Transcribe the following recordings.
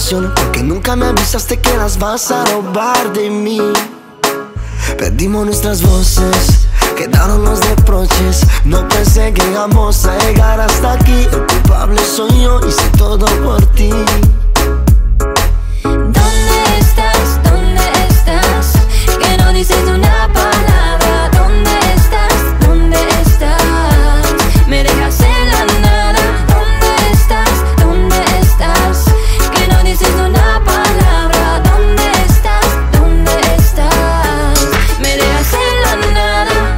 ilusión, porque nunca me avisaste que las vas a robar de mí. Perdimos nuestras voces, quedaron los reproches. No pensé que íbamos a llegar hasta aquí. El culpable soy yo, hice todo por ti. ¿Dónde estás? ¿Dónde estás? Que no dices una palabra. ¿Dónde estás? ¿Dónde estás? Me dejas en la nada. ¿Dónde estás? ¿Dónde estás? Que no dices una palabra. ¿Dónde estás? ¿Dónde estás? Me dejas en la nada.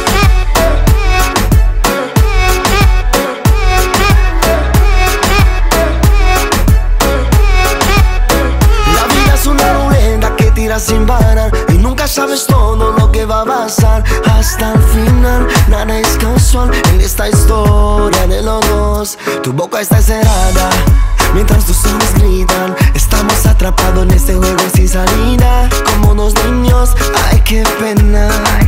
La vida es una rueda que tira sin parar y nunca sabes todo lo que va a pasar. Hasta el final, nada es casual en esta historia de los dos. Tu boca está cerrada mientras tus ojos gritan. Estamos atrapados en este juego sin salida, como dos niños. Ay, qué pena.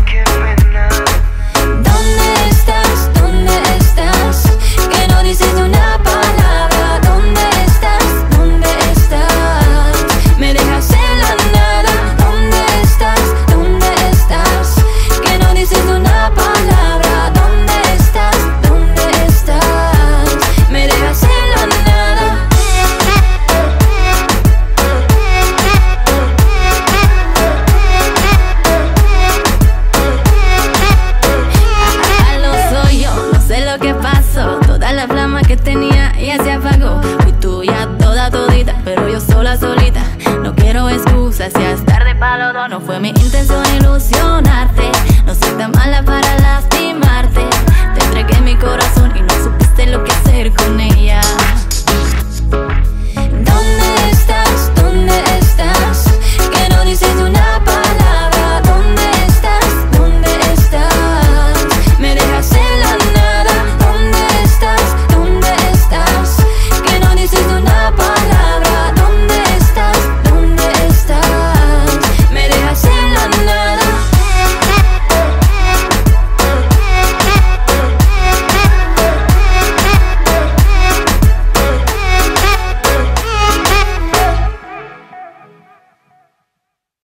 ¿Dónde estás? ¿Dónde estás? Que no dices una palabra. ¿Dónde estás? ¿Dónde estás? Me dejas en la nada. ¿Dónde estás? ¿Dónde estás? Que no dices una palabra. ¿Dónde estás? ¿Dónde estás? Me dejas en la nada. Lo soy yo, no sé lo que pasó. Toda la flama que tenía ya se apagó. Fui tuya toda todita, pero yo sola solita. No quiero excusas, ya es tarde para los dos. No fue mi intención, ilusión.